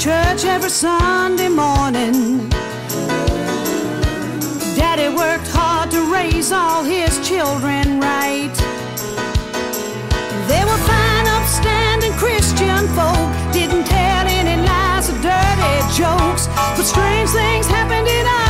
church every Sunday morning. Daddy worked hard to raise all his children right. They were fine, upstanding Christian folk, didn't tell any lies or dirty jokes. But strange things happened in our